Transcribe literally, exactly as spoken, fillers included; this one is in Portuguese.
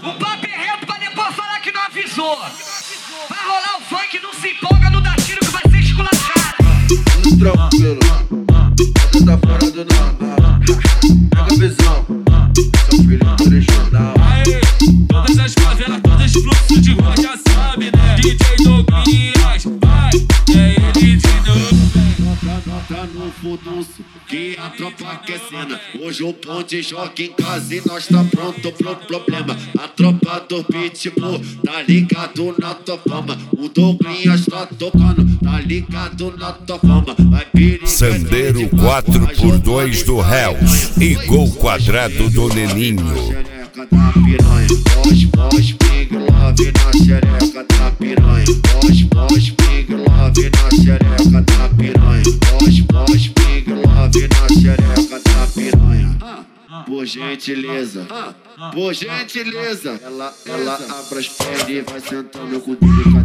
O papo é reto pra depois falar que não avisou. Vai rolar o funk, não se empolga, não dá tiro que vai ser esculachado. Tudo tranquilo, você tá fora do normal. Pega a visão, seu filho do regional. Aê, todas as favelas, todos os fluxos de rua já sabe, né? D J Douglas, vai, é ele de novo. Tá no furdunço, que a tropa quer cena. Hoje o ponte joga em casa e nós tá pronto pro problema. A tropa do Pitbull tá ligado na tua fama. O Douglas tá tocando, tá ligado na tua fama. Vai perigar. Sandeiro quatro por dois do Hells e gol quadrado do Leninho. Xereca da piranha, pós, pós, ping, love na xereca da piranha. Pós, pós, ping, love na xereca da piranha. Pós, pós, ping, love na xereca da piranha. Por gentileza, por gentileza. Ela, ela abre as pernas e vai sentando com o dedo.